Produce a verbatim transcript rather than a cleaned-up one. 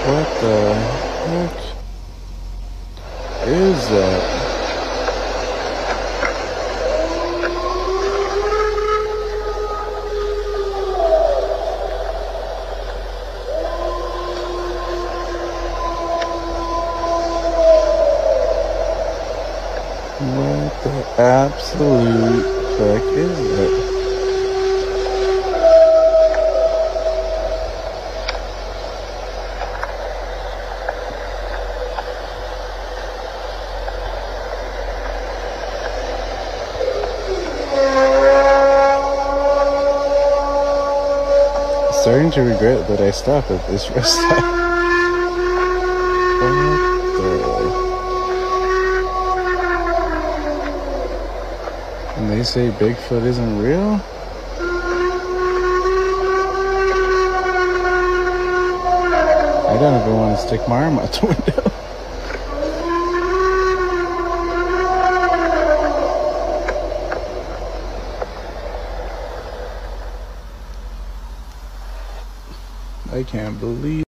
What the heck is that? What the absolute heck is that? Starting to regret that I stopped at this rest stop. What the? And they say Bigfoot isn't real? I don't even want to stick my arm out the window. I can't believe